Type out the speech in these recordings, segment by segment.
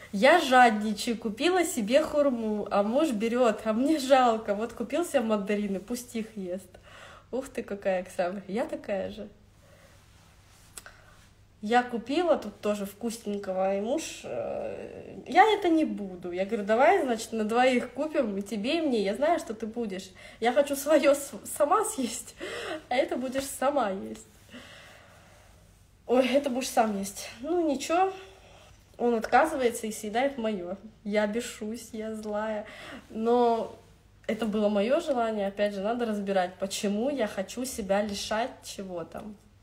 Я жадничаю, купила себе хурму, а муж берет, а мне жалко. Вот купил себе мандарины, пусть их ест. Ух ты, какая Оксана. Я такая же. Я купила тут тоже вкусненького, и муж, я это не буду. Я говорю, давай, значит, на двоих купим, и тебе, и мне. Я знаю, что ты будешь. Я хочу свое сама съесть, а это будешь сама есть. Ой, это будешь сам есть. Ну, ничего, он отказывается и съедает мое. Я бешусь, я злая. Но это было мое желание. Опять же, надо разбирать, почему я хочу себя лишать чего-то.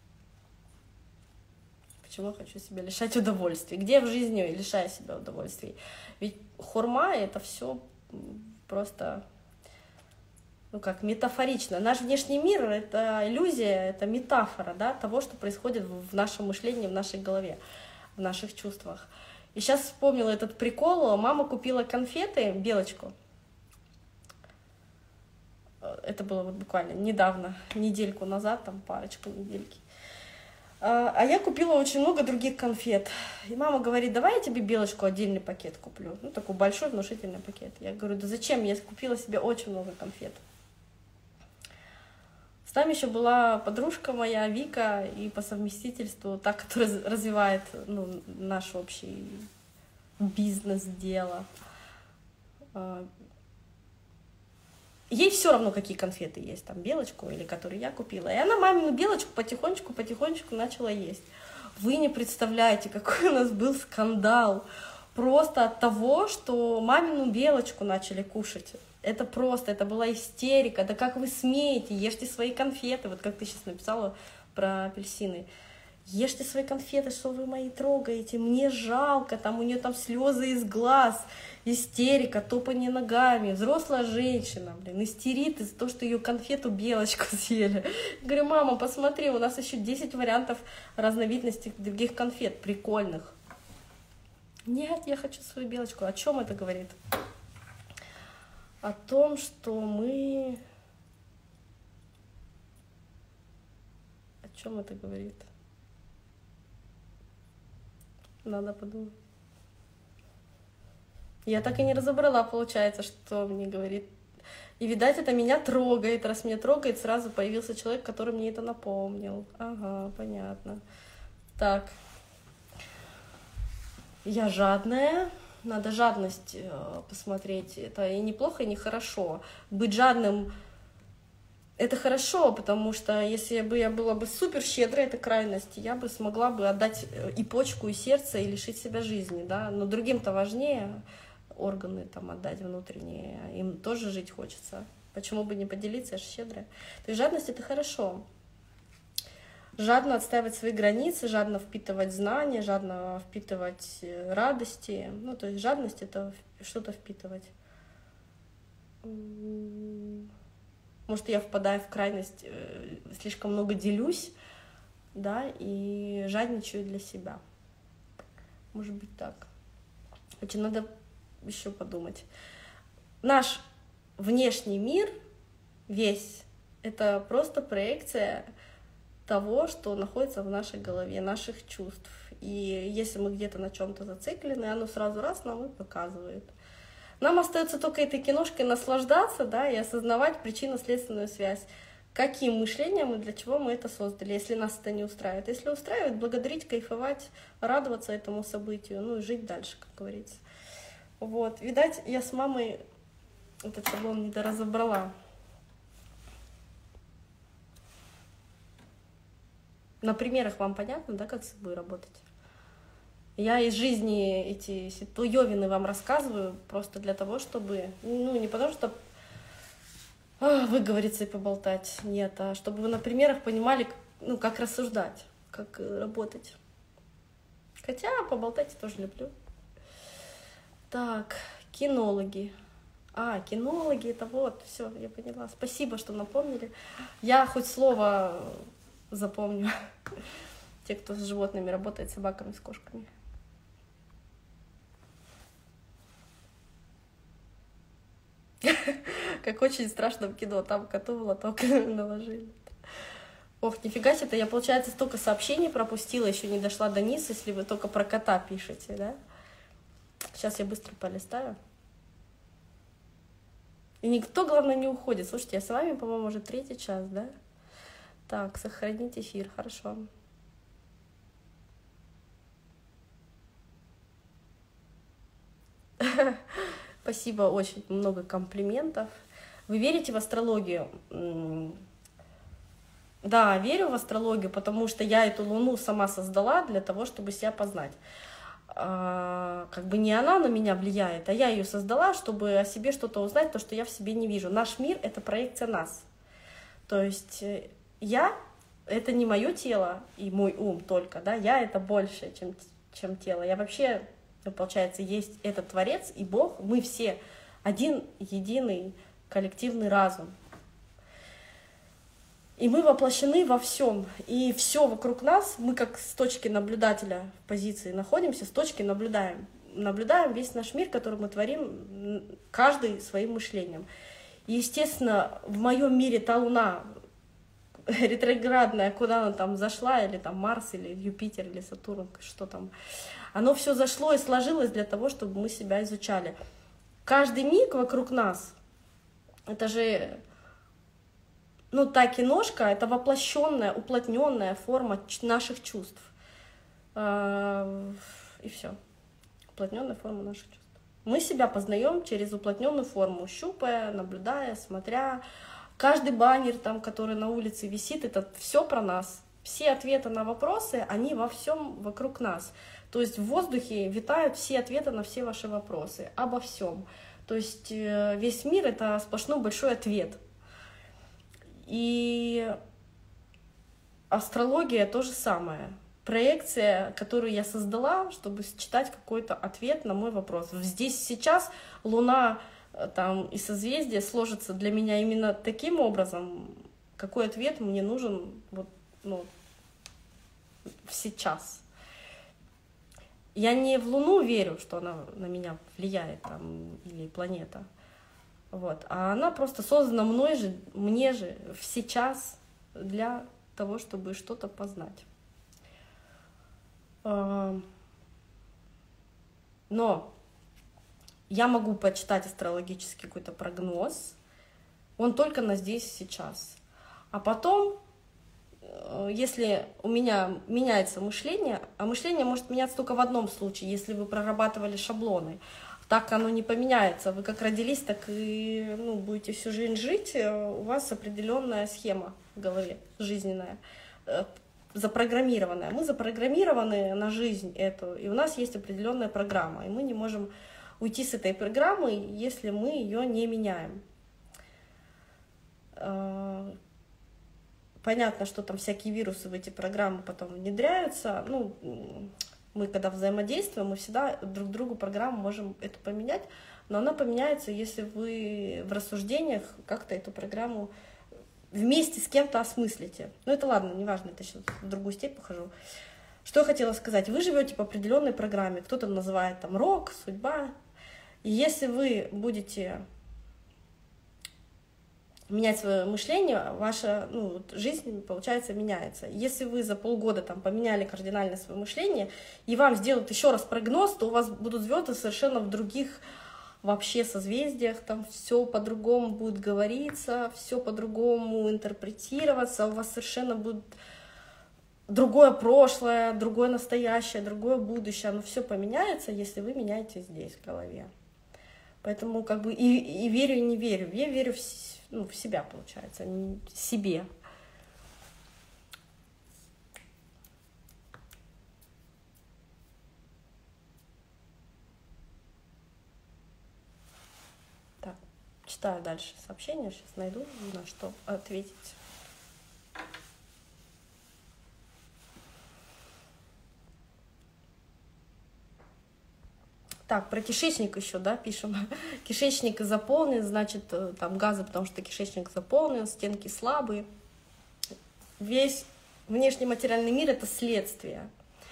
Почему я хочу себя лишать удовольствий? Где в жизни лишаю себя удовольствий? Ведь хурма — это все просто, ну как, метафорично. Наш внешний мир — это иллюзия, это метафора, да, того, что происходит в нашем мышлении, в нашей голове, в наших чувствах. И сейчас вспомнила этот прикол. Мама купила конфеты, белочку. Это было вот буквально недавно, недельку назад, там парочку недельки. А я купила очень много других конфет. И мама говорит, давай я тебе белочку отдельный пакет куплю. Ну, такой большой внушительный пакет. Я говорю, да зачем? Я купила себе очень много конфет. С нами еще была подружка моя, Вика, и по совместительству та, которая развивает, ну, наш общий бизнес-дело. Ей все равно, какие конфеты есть, там, белочку или которую я купила. И она мамину белочку потихонечку начала есть. Вы не представляете, какой у нас был скандал. Просто от того, что мамину белочку начали кушать. Это просто, это была истерика. Да как вы смеете, ешьте свои конфеты. Вот как ты сейчас написала про апельсины. Ешьте свои конфеты, что вы мои трогаете, мне жалко, там у нее там слезы из глаз, истерика, топание ногами, взрослая женщина, блин, истерит из-за того, что ее конфету белочку съели. Говорю, мама, посмотри, у нас еще 10 вариантов разновидностей других конфет, прикольных. Нет, я хочу свою белочку. О чем это говорит? О том, что мы... О чем это говорит? Надо подумать. Я так и не разобрала, получается, что мне говорит. И, видать, это меня трогает. Раз меня трогает, сразу появился человек, который мне это напомнил. Ага, понятно. Так. Я жадная. Надо жадность посмотреть. Это и неплохо, и нехорошо. Быть жадным — это хорошо, потому что если бы я была бы супер щедрой, это крайность, я бы смогла бы отдать и почку, и сердце, и лишить себя жизни, да. Но другим-то важнее органы там отдать внутренние, им тоже жить хочется. Почему бы не поделиться, я же щедрая. То есть жадность — это хорошо. Жадно отстаивать свои границы, жадно впитывать знания, жадно впитывать радости. Ну, то есть жадность — это что-то впитывать. Может, я впадаю в крайность, слишком много делюсь, да, и жадничаю для себя. Может быть, так. Хотя надо еще подумать. Наш внешний мир весь — это просто проекция того, что находится в нашей голове, наших чувств. И если мы где-то на чем-то зациклены, оно сразу раз нам и показывает. Нам остается только этой киношкой наслаждаться, да, и осознавать причинно-следственную связь. Каким мышлением и для чего мы это создали, если нас это не устраивает. Если устраивает, благодарить, кайфовать, радоваться этому событию, ну и жить дальше, как говорится. Вот. Видать, я с мамой этот шаблон недоразобрала. На примерах вам понятно, да, как с собой работать? Я из жизни эти ситуевины вам рассказываю просто для того, чтобы, ну, не потому что выговориться и поболтать, нет, а чтобы вы на примерах понимали, ну, как рассуждать, как работать. Хотя поболтать я тоже люблю. Так, кинологи. Кинологи, это вот, все, я поняла. Спасибо, что напомнили. Я хоть слово запомню. Те, кто с животными работает, с собаками, с кошками. Как очень страшно в кино, там коту в лоток наложили. Ох, нифига себе, я, получается, столько сообщений пропустила, еще не дошла до низ, если вы только про кота пишете, да? Сейчас я быстро полистаю. И никто, главное, не уходит. Слушайте, я с вами, по-моему, уже 3-й час, да? Так, сохранить эфир, хорошо. Спасибо, очень много комплиментов. Вы верите в астрологию? Да, верю в астрологию, потому что я эту Луну сама создала для того, чтобы себя познать. Как бы не она на меня влияет, а я ее создала, чтобы о себе что-то узнать, то, что я в себе не вижу. Наш мир — это проекция нас. То есть я — это не мое тело и мой ум только, да, я — это больше, чем тело. Я вообще, получается, есть этот Творец и Бог, мы все один единый коллективный разум. И мы воплощены во всем. И все вокруг нас, мы как с точки наблюдателя в позиции находимся, с точки наблюдаем. Наблюдаем весь наш мир, который мы творим, каждый своим мышлением. И, естественно, в моем мире та Луна ретроградная, куда она там зашла, или там Марс, или Юпитер, или Сатурн, что там, оно все зашло и сложилось для того, чтобы мы себя изучали. Каждый миг вокруг нас, это же... Ну, та киношка — это воплощенная, уплотненная форма наших чувств. И все. Уплотненная форма наших чувств. Мы себя познаем через уплотненную форму, щупая, наблюдая, смотря. Каждый баннер, там, который на улице висит, это все про нас. Все ответы на вопросы, они во всем вокруг нас. То есть в воздухе витают все ответы на все ваши вопросы, обо всем. То есть весь мир — это сплошной большой ответ. И астрология то же самое. Проекция, которую я создала, чтобы считать какой-то ответ на мой вопрос. Здесь сейчас Луна там, и созвездие сложатся для меня именно таким образом, какой ответ мне нужен вот, ну, сейчас. Я не в Луну верю, что она на меня влияет, там, или планета. Вот. А она просто создана мной же, мне же сейчас для того, чтобы что-то познать. Но я могу почитать астрологический какой-то прогноз, он только на здесь и сейчас. А потом, если у меня меняется мышление, а мышление может меняться только в одном случае, если вы прорабатывали шаблоны. Так оно не поменяется. Вы как родились, так и будете всю жизнь жить. У вас определенная схема в голове, жизненная, запрограммированная. Мы запрограммированы на жизнь эту, и у нас есть определенная программа. И мы не можем уйти с этой программы, если мы ее не меняем. Понятно, что там всякие вирусы в эти программы потом внедряются. Мы когда взаимодействуем, мы всегда друг другу программу можем эту поменять, но она поменяется, если вы в рассуждениях как-то эту программу вместе с кем-то осмыслите. Ну это ладно, неважно, это сейчас в другую степь похожу. Что я хотела сказать? Вы живете по определенной программе, кто-то называет там рок, судьба. И если вы будете менять свое мышление, ваша жизнь, получается, меняется. Если вы за полгода там поменяли кардинально свое мышление, и вам сделают еще раз прогноз, то у вас будут звезды совершенно в других вообще созвездиях, там все по-другому будет говориться, все по-другому интерпретироваться, у вас совершенно будет другое прошлое, другое настоящее, другое будущее, оно все поменяется, если вы меняете здесь, в голове. Поэтому как бы и верю, и не верю. Я верю в себя, получается, себе. Так, читаю дальше сообщение, сейчас найду, на что ответить. Так, про кишечник еще, да, пишем. Кишечник заполнен, значит, там газы, потому что кишечник заполнен, стенки слабые. Весь внешний материальный мир — это следствие.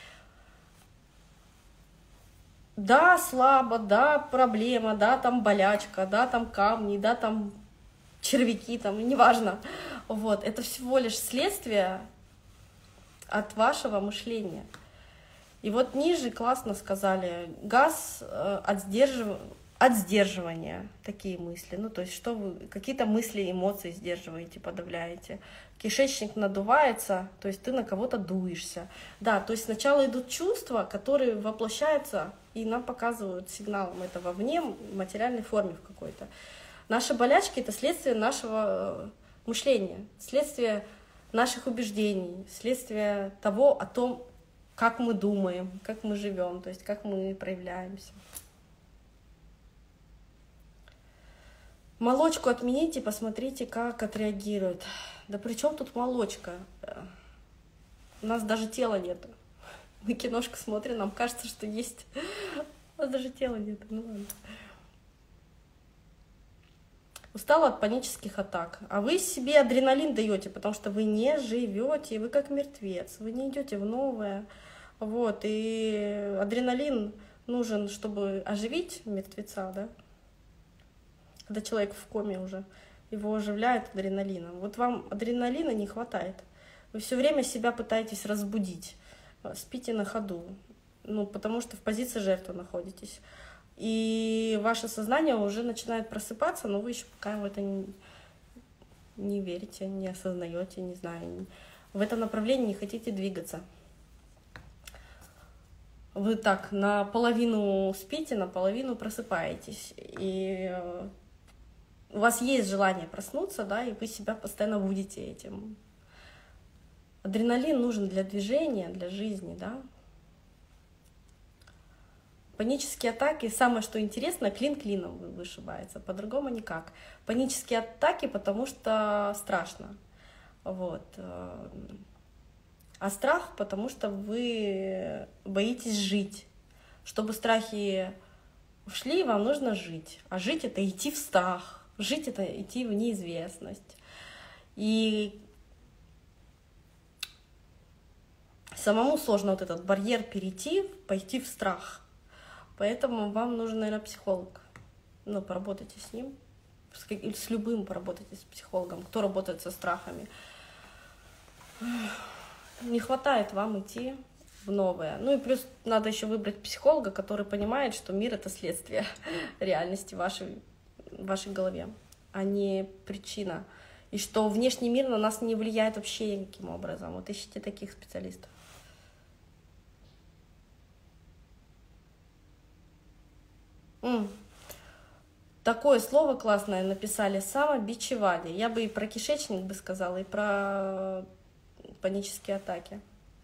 Да, слабо, да, проблема, да, там болячка, да, там камни, да, там червяки, там, неважно. Вот, это всего лишь следствие от вашего мышления. И вот ниже классно сказали, газ от сдерживания, такие мысли. Ну, то есть, что вы какие-то мысли, эмоции сдерживаете, подавляете. Кишечник надувается, то есть ты на кого-то дуешься. Да, то есть сначала идут чувства, которые воплощаются и нам показывают сигналом это вовне, в материальной форме в какой-то. Наши болячки — это следствие нашего мышления, следствие наших убеждений, следствие того, о том, как мы думаем, как мы живем, то есть как мы проявляемся. Молочку отмените, посмотрите, как отреагирует. Да при чем тут молочка? У нас даже тела нет. Мы киношку смотрим, нам кажется, что есть. У нас даже тела нет. Ну ладно. Устала от панических атак. А вы себе адреналин даете, потому что вы не живете, вы как мертвец, вы не идете в новое. Вот, и адреналин нужен, чтобы оживить мертвеца, да? Когда человек в коме уже, его оживляет адреналином. Вот вам адреналина не хватает. Вы все время себя пытаетесь разбудить. Спите на ходу, ну, потому что в позиции жертвы находитесь. И ваше сознание уже начинает просыпаться, но вы еще пока в это не верите, не осознаете, не знаю. В этом направлении не хотите двигаться. Вы так наполовину спите, наполовину просыпаетесь. И у вас есть желание проснуться, да, и вы себя постоянно будете этим. Адреналин нужен для движения, для жизни, да. Панические атаки, самое что интересно, клин клином вышибается, по-другому никак. Панические атаки, потому что страшно. Вот. А страх, потому что вы боитесь жить. Чтобы страхи ушли, вам нужно жить. А жить — это идти в страх. Жить — это идти в неизвестность. И самому сложно вот этот барьер перейти, пойти в страх. Поэтому вам нужен, наверное, психолог. Ну, поработайте с ним. С любым поработайте, с психологом. Кто работает со страхами. Не хватает вам идти в новое. Ну и плюс надо еще выбрать психолога, который понимает, что мир — это следствие реальности в вашей голове, а не причина. И что внешний мир на нас не влияет вообще никаким образом. Вот ищите таких специалистов. Такое слово классное написали — самобичевание. Я бы и про кишечник бы сказала, и про панические атаки.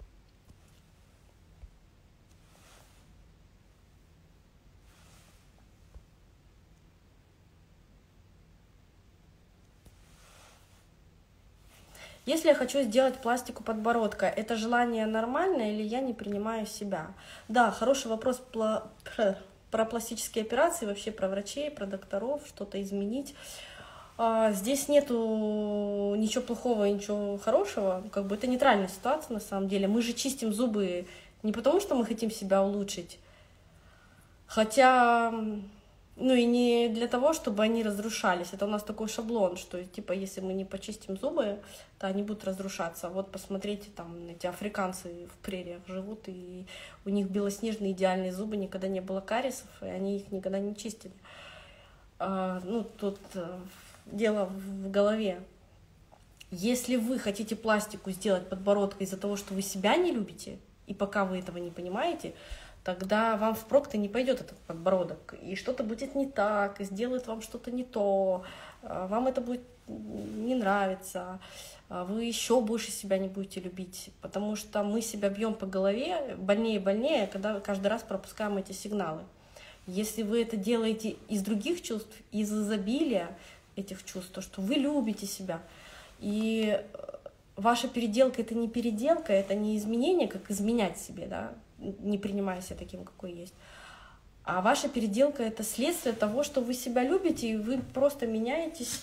Если я хочу сделать пластику подбородка, это желание нормально или я не принимаю себя? Да, хороший вопрос про пластические операции, вообще про врачей, про докторов, что-то изменить. Здесь нету ничего плохого и ничего хорошего, как бы это нейтральная ситуация на самом деле. Мы же чистим зубы не потому, что мы хотим себя улучшить, хотя, ну и не для того, чтобы они разрушались. Это у нас такой шаблон, что типа если мы не почистим зубы, то они будут разрушаться. Вот посмотрите, там эти африканцы в прериях живут, и у них белоснежные идеальные зубы, никогда не было кариесов, и они их никогда не чистили. Ну, тут дело в голове. Если вы хотите пластику сделать подбородка из-за того, что вы себя не любите, и пока вы этого не понимаете, тогда вам впрок-то не пойдет этот подбородок, и что-то будет не так, и сделают вам что-то не то, вам это будет не нравиться, вы еще больше себя не будете любить, потому что мы себя бьем по голове больнее и больнее, когда каждый раз пропускаем эти сигналы. Если вы это делаете из других чувств, из изобилия этих чувств, то что вы любите себя, и ваша переделка — это не переделка, это не изменение, как изменять себе, да, не принимая себя таким, какой есть. А ваша переделка — это следствие того, что вы себя любите, и вы просто меняетесь,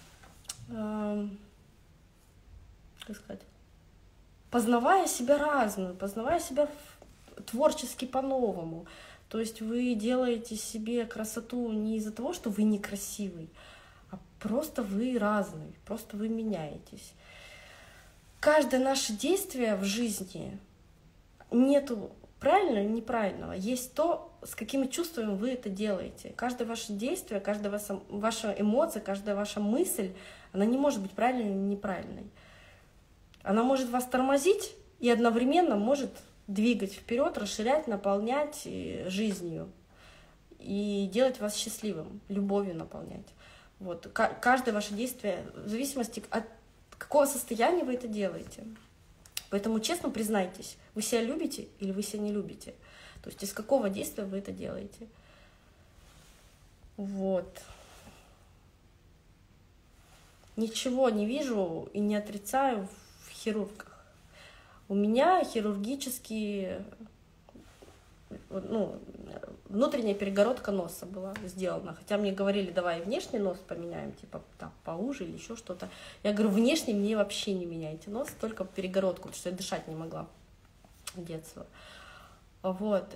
как сказать, познавая себя разную, познавая себя творчески по-новому. То есть вы делаете себе красоту не из-за того, что вы некрасивый, а просто вы разный, просто вы меняетесь. Каждое наше действие в жизни нету правильного и неправильного. Есть то, с какими чувствами вы это делаете. Каждое ваше действие, каждая ваша эмоция, каждая ваша мысль, она не может быть правильной или неправильной. Она может вас тормозить и одновременно может двигать вперед, расширять, наполнять жизнью и делать вас счастливым, любовью наполнять. Вот. Каждое ваше действие, в зависимости от какого состояния вы это делаете. Поэтому честно признайтесь, вы себя любите или вы себя не любите. То есть из какого действия вы это делаете. Вот. Ничего не вижу и не отрицаю в хирургах. У меня хирургические, ну, внутренняя перегородка носа была сделана. Хотя мне говорили, давай внешний нос поменяем, типа там, поуже или еще что-то. Я говорю, внешний мне вообще не меняйте нос, только перегородку, потому что я дышать не могла с детства. Вот.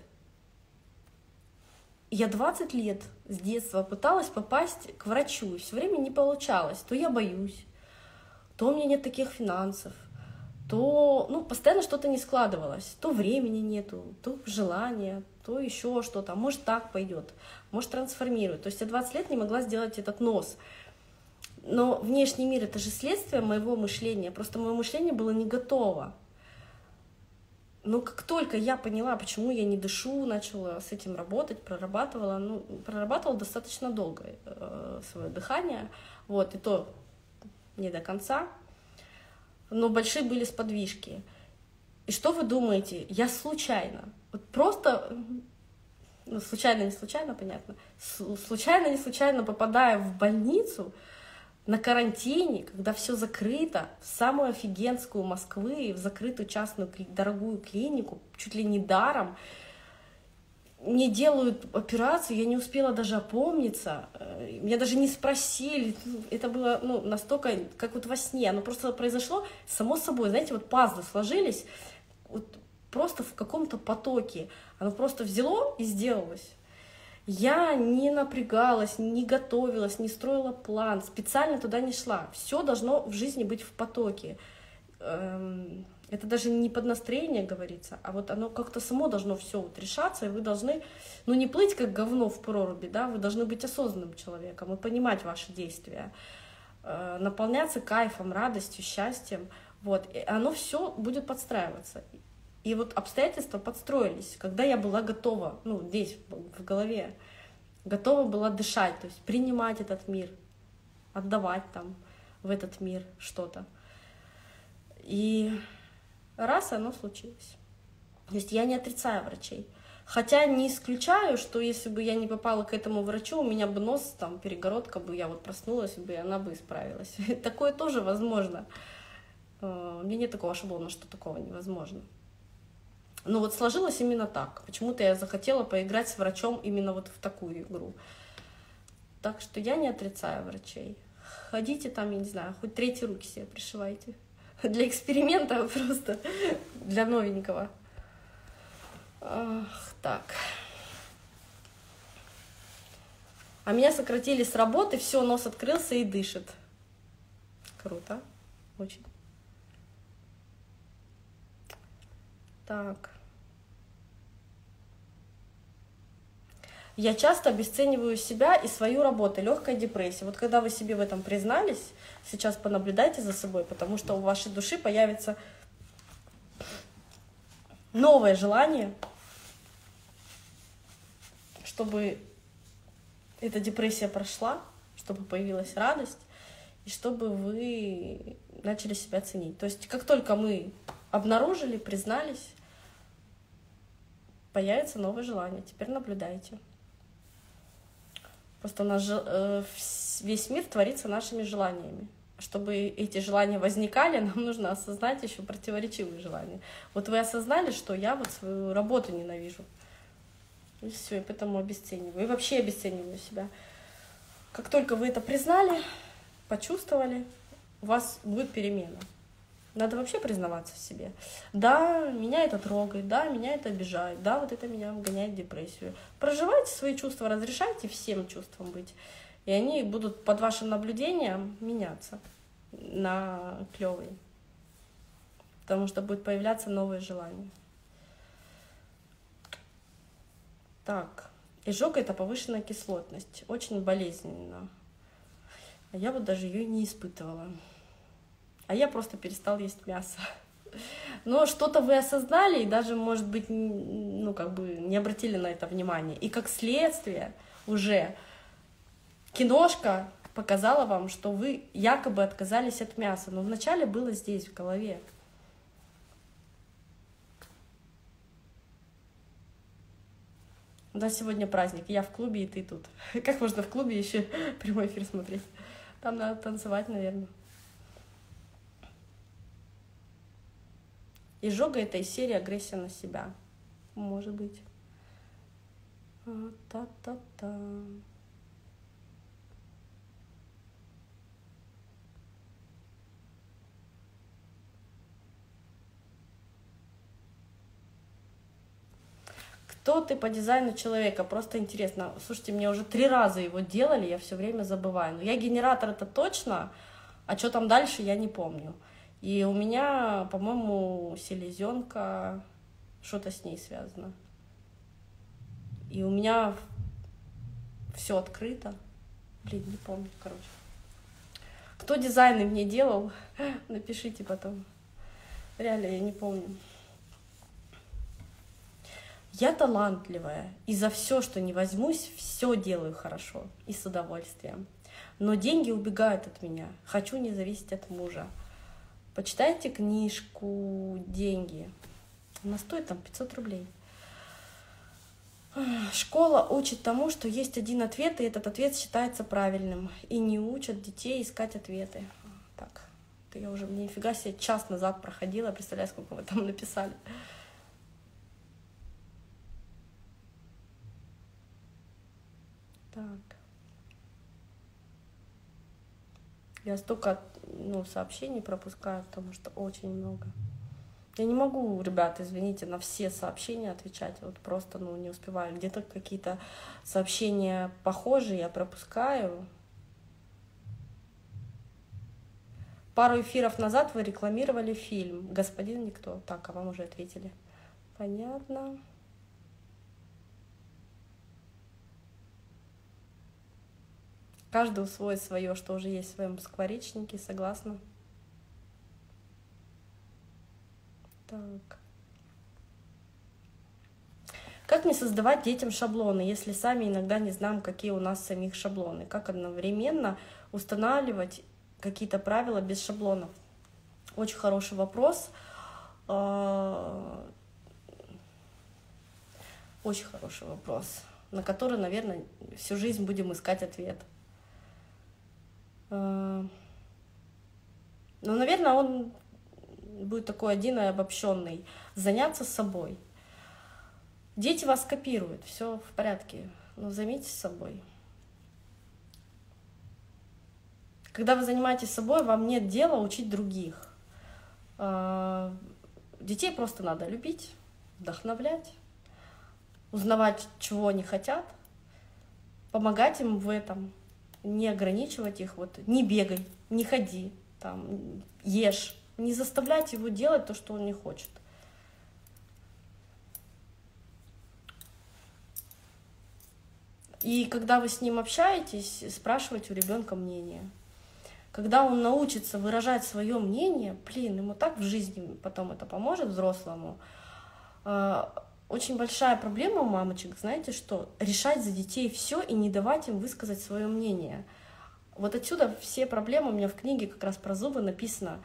Я 20 лет с детства пыталась попасть к врачу, и все время не получалось. То я боюсь, то у меня нет таких финансов, то постоянно что-то не складывалось, то времени нету, то желания, то еще что-то, а может так пойдет, может трансформирует. То есть я 20 лет не могла сделать этот нос. Но внешний мир — это же следствие моего мышления, просто мое мышление было не готово. Но как только я поняла, почему я не дышу, начала с этим работать, прорабатывала достаточно долго свое дыхание, вот, и то не до конца, но большие были сподвижки. И что вы думаете? Я случайно, вот просто, случайно, не случайно, понятно, случайно, не случайно попадая в больницу на карантине, когда все закрыто, в самую офигенскую Москвы, в закрытую частную дорогую клинику, чуть ли не даром, мне делают операцию, я не успела даже опомниться, меня даже не спросили, это было настолько, как вот во сне, оно просто произошло само собой, знаете, вот пазлы сложились, вот просто в каком-то потоке, оно просто взяло и сделалось. Я не напрягалась, не готовилась, не строила план, специально туда не шла. Все должно в жизни быть в потоке. Это даже не под настроение говорится, а вот оно как-то само должно все вот решаться, и вы должны, не плыть как говно в проруби, да, вы должны быть осознанным человеком и понимать ваши действия, наполняться кайфом, радостью, счастьем, вот, и оно все будет подстраиваться. И вот обстоятельства подстроились, когда я была готова, здесь, в голове, готова была дышать, то есть принимать этот мир, отдавать там в этот мир что-то. И раз оно случилось. То есть я не отрицаю врачей. Хотя не исключаю, что если бы я не попала к этому врачу, у меня бы нос, там, перегородка бы, я вот проснулась бы, и она бы исправилась. Такое тоже возможно. У меня нет такого шаблона, что такого невозможно. Но вот сложилось именно так. Почему-то я захотела поиграть с врачом именно вот в такую игру. Так что я не отрицаю врачей. Ходите там, я не знаю, хоть 3 руки себе пришивайте. Для эксперимента просто, для новенького. Так. А меня сократили с работы, все, нос открылся и дышит. Круто. Очень. Так. Я часто обесцениваю себя и свою работу, легкая депрессия. Вот когда вы себе в этом признались, сейчас понаблюдайте за собой, потому что у вашей души появится новое желание, чтобы эта депрессия прошла, чтобы появилась радость, и чтобы вы начали себя ценить. То есть как только мы обнаружили, признались, появится новое желание. Теперь наблюдайте. Просто у нас весь мир творится нашими желаниями. Чтобы эти желания возникали, нам нужно осознать еще противоречивые желания. Вот вы осознали, что я вот свою работу ненавижу. И все, и поэтому обесцениваю. И вообще обесцениваю себя. Как только вы это признали, почувствовали, у вас будет перемена. Надо вообще признаваться в себе. Да, меня это трогает, да, меня это обижает, да, вот это меня вгоняет в депрессию. Проживайте свои чувства, разрешайте всем чувствам быть. И они будут под вашим наблюдением меняться на клёвые. Потому что будет появляться новые желания. Так, изжога — это повышенная кислотность, очень болезненно. А я вот даже ее не испытывала. А я просто перестал есть мясо. Но что-то вы осознали и даже, может быть, ну, как бы не обратили на это внимание. И как следствие уже киношка показала вам, что вы якобы отказались от мяса. Но вначале было здесь, в голове. У нас сегодня праздник, я в клубе, и ты тут. Как можно в клубе еще прямой эфир смотреть? Там надо танцевать, наверное. Изжога — это из серии агрессия на себя. Может быть. Та-та-та. Кто ты по дизайну человека? Просто интересно. Слушайте, мне уже 3 раза его делали, я все время забываю. Но я генератор — это точно, а что там дальше, я не помню. И у меня, по-моему, селезенка, что-то с ней связано. И у меня все открыто. Блин, не помню, короче. Кто дизайны мне делал, напишите потом. Реально, я не помню. Я талантливая, и за все, что не возьмусь, все делаю хорошо и с удовольствием. Но деньги убегают от меня, хочу не зависеть от мужа. Почитайте книжку «Деньги». Она стоит там 500 рублей. Школа учит тому, что есть один ответ, и этот ответ считается правильным. И не учат детей искать ответы. Так, это я уже нифига себе час назад проходила, представляю, сколько вы там написали. Так. Я столько сообщений пропускаю, потому что очень много. Я не могу, ребят, извините, на все сообщения отвечать. Вот просто не успеваю. Где-то какие-то сообщения похожие я пропускаю. Пару эфиров назад вы рекламировали фильм «Господин Никто». Так, а вам уже ответили. Понятно. Каждый усвоит свое, что уже есть в своем скворечнике, согласна. Так. Как не создавать детям шаблоны, если сами иногда не знаем, какие у нас самих шаблоны? Как одновременно устанавливать какие-то правила без шаблонов? Очень хороший вопрос. Очень хороший вопрос, на который, наверное, всю жизнь будем искать ответ. Но, наверное, он будет такой один и обобщенный. Заняться собой. Дети вас копируют, все в порядке, но займитесь собой. Когда вы занимаетесь собой, вам нет дела учить других. Детей просто надо любить, вдохновлять, узнавать, чего они хотят, помогать им в этом, не ограничивать их, не бегай, не ходи, ешь, не заставлять его делать то, что он не хочет. И когда вы с ним общаетесь, спрашивайте у ребенка мнение. Когда он научится выражать свое мнение, ему так в жизни потом это поможет взрослому. Очень большая проблема у мамочек, знаете что? Решать за детей все и не давать им высказать свое мнение. Вот отсюда все проблемы. У меня в книге как раз про зубы написано.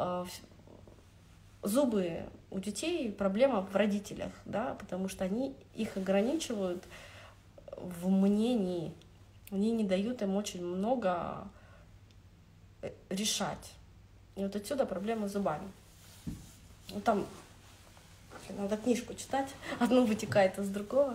Зубы у детей проблема в родителях, да, потому что они их ограничивают в мнении. Они не дают им очень много решать. И вот отсюда проблема с зубами. Там надо книжку читать, одно вытекает из другого.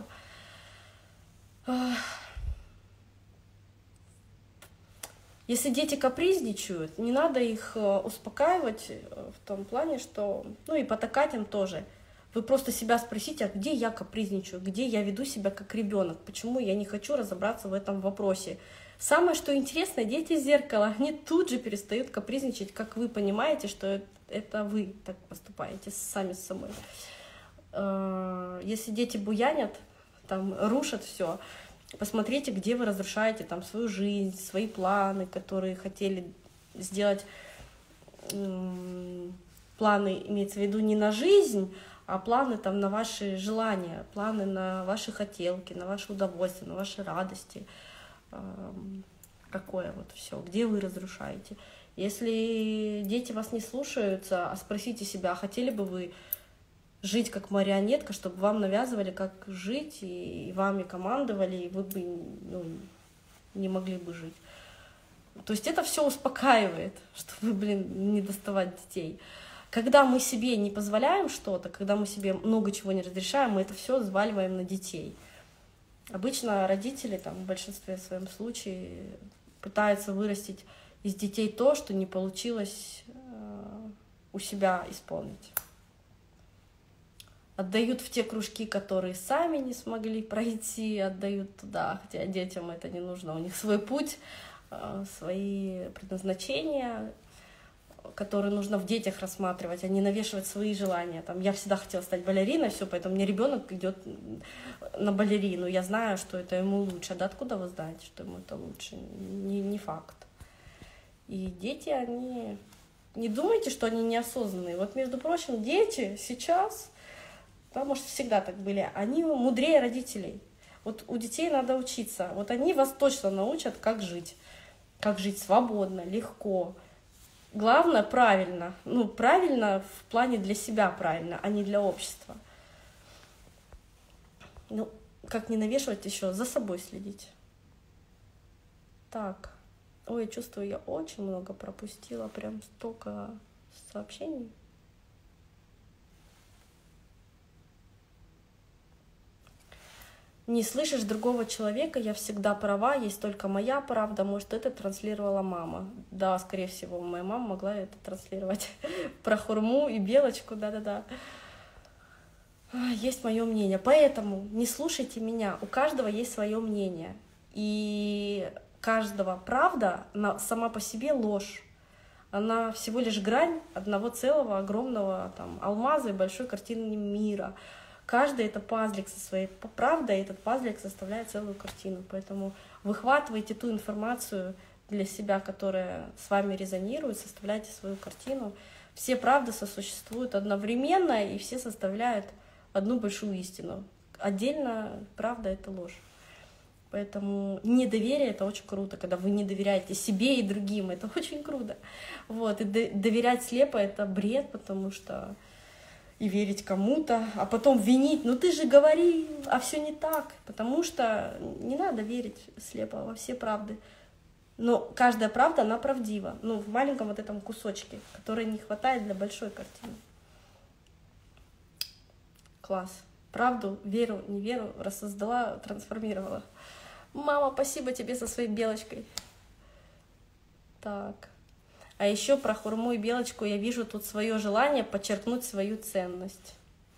Если дети капризничают, не надо их успокаивать в том плане, что, и потакать им тоже. Вы просто себя спросите, а где я капризничаю, где я веду себя как ребенок, почему я не хочу разобраться в этом вопросе. Самое, что интересно, дети зеркало, они тут же перестают капризничать, как вы понимаете, что это вы так поступаете сами с собой. Если дети буянят, там рушат все. Посмотрите, где вы разрушаете там свою жизнь, свои планы, которые хотели сделать. Планы имеется в виду не на жизнь, а планы там на ваши желания, планы на ваши хотелки, на ваше удовольствие, на ваши радости. Какое вот все, где вы разрушаете. Если дети вас не слушаются, а спросите себя, а хотели бы вы жить как марионетка, чтобы вам навязывали, как жить, и вами командовали, и вы бы не могли бы жить. То есть это все успокаивает, чтобы, не доставать детей. Когда мы себе не позволяем что-то, когда мы себе много чего не разрешаем, мы это все взваливаем на детей. Обычно родители, там, в большинстве своем случае, пытаются вырастить из детей то, что не получилось у себя исполнить. Отдают в те кружки, которые сами не смогли пройти, отдают туда, хотя детям это не нужно, у них свой путь, свои предназначения, которые нужно в детях рассматривать, а не навешивать свои желания. Там, я всегда хотела стать балериной, все, поэтому мне ребенок идет на балерину, я знаю, что это ему лучше. Да откуда вы знаете, что ему это лучше? Не факт. И дети, они... Не думайте, что они неосознанные. Вот, между прочим, дети сейчас, да, может, всегда так были, они мудрее родителей. Вот у детей надо учиться. Вот они вас точно научат, как жить свободно, легко. Главное, правильно. Правильно в плане для себя правильно, а не для общества. Как не навешивать еще, за собой следить. Так. Ой, я чувствую, я очень много пропустила, прям столько сообщений. Не слышишь другого человека, я всегда права, есть только моя правда, может, это транслировала мама. Да, скорее всего, моя мама могла это транслировать. Про хурму и белочку, да-да-да. Есть мое мнение. Поэтому не слушайте меня, у каждого есть свое мнение. И каждого правда, она сама по себе ложь. Она всего лишь грань одного целого огромного там, алмаза и большой картины мира. Каждый это пазлик со своей правдой, и этот пазлик составляет целую картину. Поэтому выхватывайте ту информацию для себя, которая с вами резонирует, составляйте свою картину. Все правды сосуществуют одновременно, и все составляют одну большую истину. Отдельно правда — это ложь. Поэтому недоверие — это очень круто, когда вы не доверяете себе и другим, это очень круто. Вот. И доверять слепо — это бред, потому что и верить кому-то, а потом винить, ты же говори, а все не так, потому что не надо верить слепо во все правды. Но каждая правда, она правдива, в маленьком вот этом кусочке, который не хватает для большой картины. Класс. Правду, веру, не веру, рассоздала, трансформировала. Мама, спасибо тебе со своей белочкой. Так. А еще про хурму и белочку я вижу тут свое желание подчеркнуть свою ценность.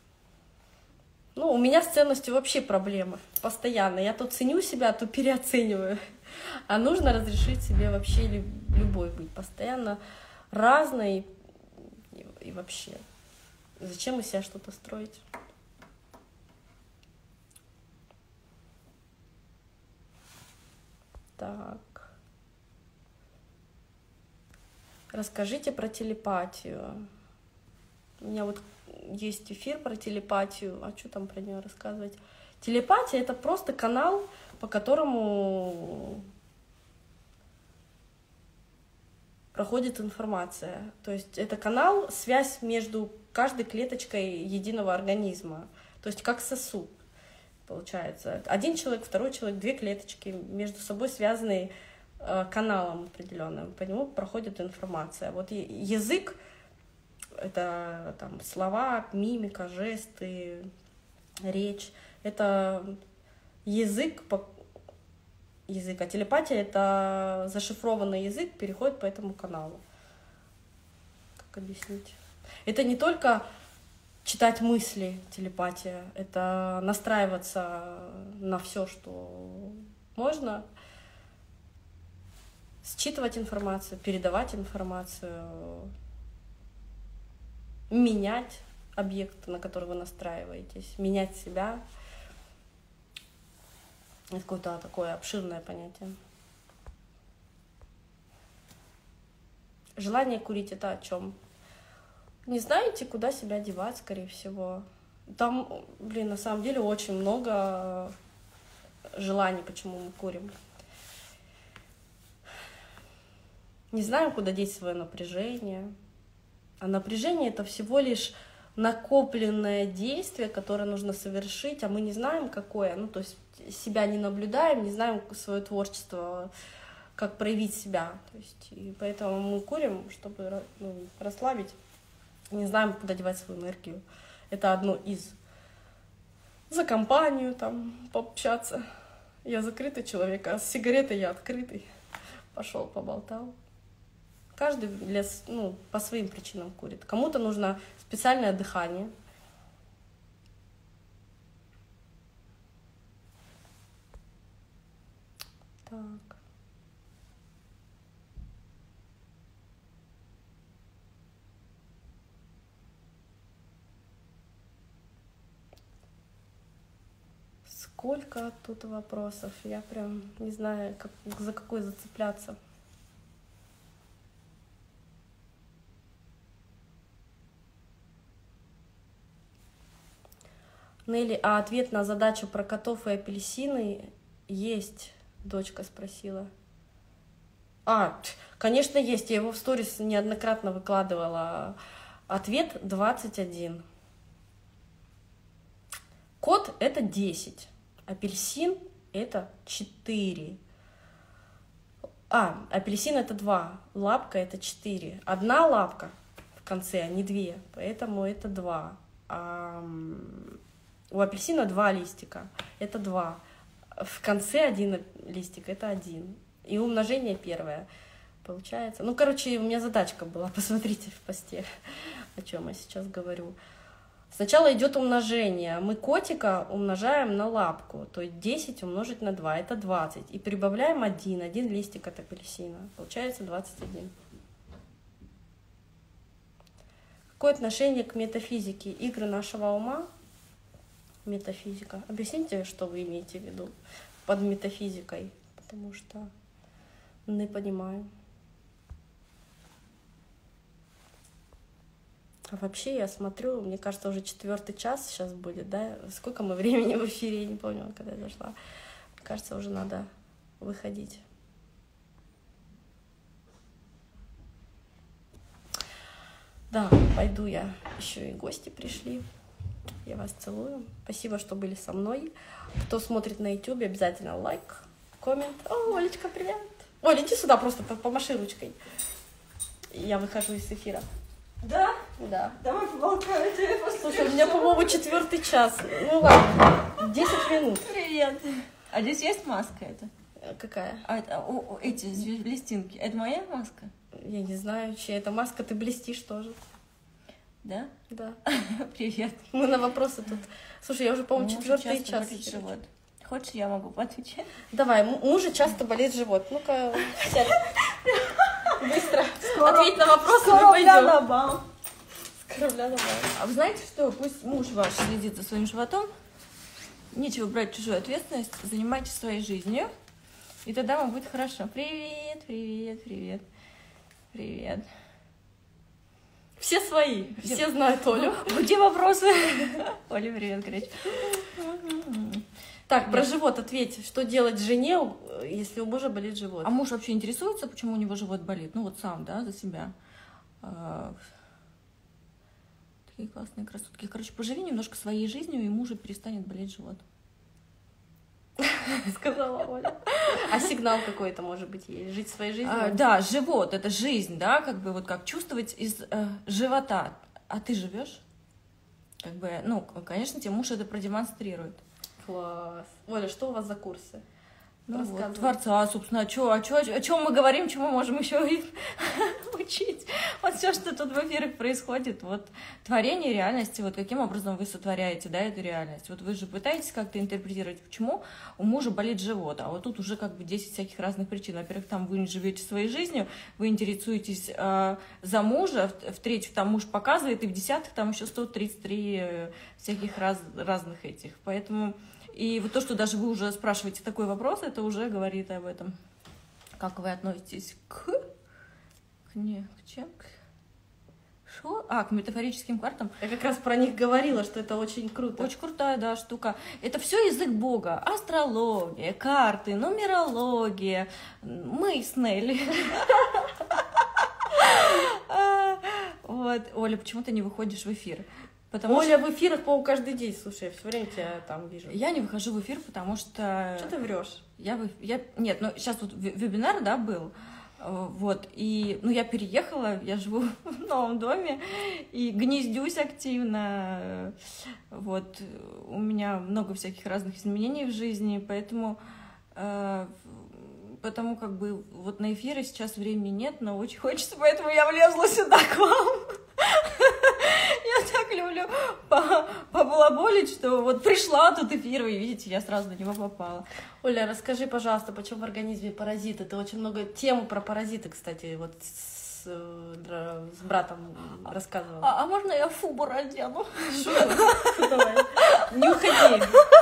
У меня с ценностью вообще проблема. Постоянно. Я то ценю себя, то переоцениваю. А нужно разрешить себе вообще любой быть. Постоянно разной и вообще. Зачем из себя что-то строить? Так. Расскажите про телепатию. У меня вот есть эфир про телепатию. А что там про нее рассказывать? Телепатия — это просто канал, по которому проходит информация. То есть это канал, связь между каждой клеточкой единого организма. То есть как сосуд, получается. Один человек, второй человек, две клеточки между собой связанные каналом определенным, по нему проходит информация. Вот язык — это там слова, мимика, жесты, речь. Это язык, а телепатия — это зашифрованный язык, переходит по этому каналу. Как объяснить? Это не только читать мысли, телепатия, это настраиваться на все, что можно, считывать информацию, передавать информацию, менять объект, на который вы настраиваетесь, менять себя. Это какое-то такое обширное понятие. Желание курить — это о чем? Не знаете, куда себя девать, скорее всего. Там, на самом деле очень много желаний, почему мы курим. Не знаем, куда деть свое напряжение. А напряжение — это всего лишь накопленное действие, которое нужно совершить, а мы не знаем, какое. Ну, то есть себя не наблюдаем, не знаем свое творчество, как проявить себя. То есть, и поэтому мы курим, чтобы расслабить. Не знаем, куда девать свою энергию. Это одно из. За компанию там пообщаться. Я закрытый человек, а с сигаретой я открытый. Пошел, поболтал. Каждый по своим причинам курит. Кому-то нужно специальное дыхание. Так. Сколько тут вопросов. Я прям не знаю, за какой зацепляться. Нелли, а ответ на задачу про котов и апельсины есть? Дочка спросила. Конечно, есть. Я его в сторис неоднократно выкладывала. Ответ 21. Кот — это 10. Апельсин — это 4. Апельсин — это 2. Лапка — это 4. Одна лапка в конце, а не 2. Поэтому это 2. У апельсина 2 листика. Это 2. В конце 1 листик — это 1. И умножение первое. Получается. У меня задачка была. Посмотрите в посте, о чем я сейчас говорю. Сначала идет умножение. Мы котика умножаем на лапку. То есть 10 умножить на 2 — это 20. И прибавляем 1 листик от апельсина. Получается 21. Какое отношение к метафизике? Игры нашего ума? Метафизика. Объясните, что вы имеете в виду под метафизикой, потому что не понимаю. А вообще я смотрю, мне кажется, уже 4-й час сейчас будет, да? Сколько мы времени в эфире, я не помню, когда я зашла. Мне кажется, уже надо выходить. Да, пойду я. Еще и гости пришли. Я вас целую. Спасибо, что были со мной. Кто смотрит на YouTube, обязательно лайк, коммент. О, Олечка, привет. Оля, иди сюда, просто помаши ручкой. Я выхожу из эфира. Да? Да. Давай поболтаем. Слушай, у меня, по-моему, 4-й час. Ну ладно, 10 минут. Привет. А здесь есть маска эта? Какая? Эти блестинки. Это моя маска? Я не знаю, чья это маска. Ты блестишь тоже. Да? Да. Привет. Мы на вопросы тут. Слушай, я уже, по-моему, 4-й час. Живот. Хочешь, я могу поотвечать? Давай, мужа часто болит живот. Ну-ка, сядь. Быстро. Ответь на вопросы, мы пойдем. С корабля на бал. А вы знаете, что пусть муж ваш следит за своим животом, нечего брать чужую ответственность, занимайтесь своей жизнью, и тогда вам будет хорошо. Привет, привет, привет, привет. Все свои, все знают Олю. Где вопросы? Оля, привет, короче. Так, про живот ответь. Что делать жене, если у мужа болит живот? А муж вообще интересуется, почему у него живот болит? Ну вот сам, да, за себя. Такие классные красотки. Короче, поживи немножко своей жизнью, и мужу перестанет болеть живот. Сказала Оля. А сигнал какой-то может быть есть? Жить своей жизнью? Да, живот — это жизнь, да, как бы вот как чувствовать из живота. А ты живешь? Как бы, ну, конечно, тебе муж это продемонстрирует. Класс. Оля, что у вас за курсы? Ну вот, творца, собственно, о чем мы говорим, что мы можем еще учить. Вот все, что тут в эфирах происходит, вот творение реальности, вот каким образом вы сотворяете, да, эту реальность. Вот вы же пытаетесь как-то интерпретировать, почему у мужа болит живот, а вот тут уже как бы 10 всяких разных причин. Во-первых, там вы не живете своей жизнью, вы интересуетесь за мужа, в-третьих, там муж показывает, и в-десятых, там еще 133 всяких разных этих. Поэтому, и вот то, что даже вы уже спрашиваете такой вопрос, это уже говорит об этом. Как вы относитесь к чем? Шо? К метафорическим картам. Я как раз про них говорила, что это очень круто. Очень крутая, да, штука. Это все язык Бога. Астрология, карты, нумерология. Мы с Нелли. Вот. Оля, почему ты не выходишь в эфир? Оля в эфирах, по-моему, каждый день, слушай, я все время тебя там вижу. Я не выхожу в эфир, потому что... Что ты врешь? Нет, ну сейчас вот вебинар, да, был. Вот, и, ну, я переехала, я живу в новом доме и гнездюсь активно, вот, у меня много всяких разных изменений в жизни, поэтому как бы вот на эфиры сейчас времени нет, но очень хочется, поэтому я влезла сюда к вам. Я так люблю побалаболить, что вот пришла тут эфир, и видите, я сразу на него попала. Оля, расскажи, пожалуйста, почему в организме паразиты? Ты очень много тем про паразиты, кстати, вот с братом рассказывала. А можно я фубу одену? Шо, давай. Не уходи.